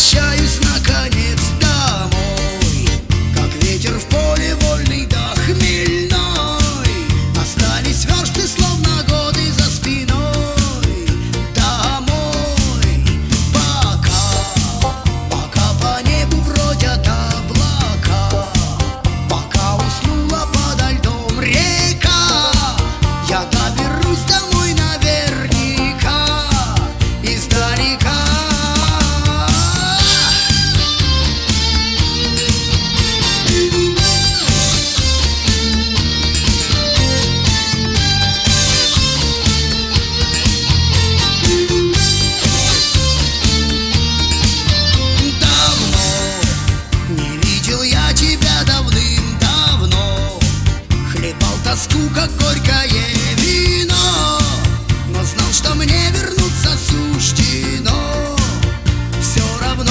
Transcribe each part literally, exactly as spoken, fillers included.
возвращаюсь наконец домой, как ветер в поле вольный да хмельной. Остались версты, словно годы за спиной. Домой, пока, пока по небу бродят облака, пока уснула подо льдом река. Я доберусь домой наверняка издалека. Тоску, как горькое вино, но знал, что мне вернуться суждено. Все равно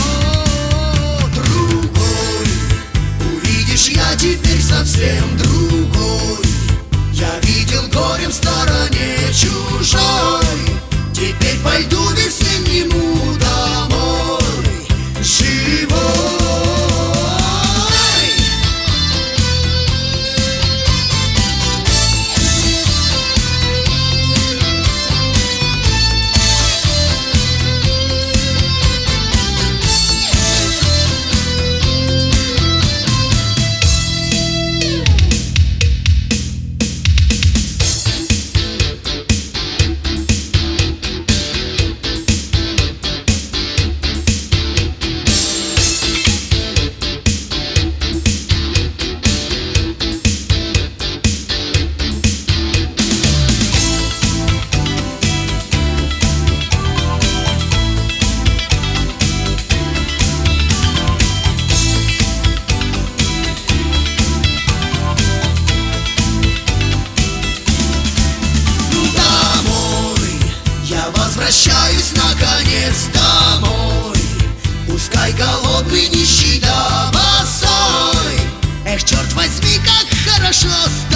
другой, увидишь, я теперь совсем другой. Я видел горе в стороне чужой, теперь пойду весеннему домой живой. Возвращаюсь наконец домой, пускай голодный, нищий да босой. Эх, черт возьми, как хорошо.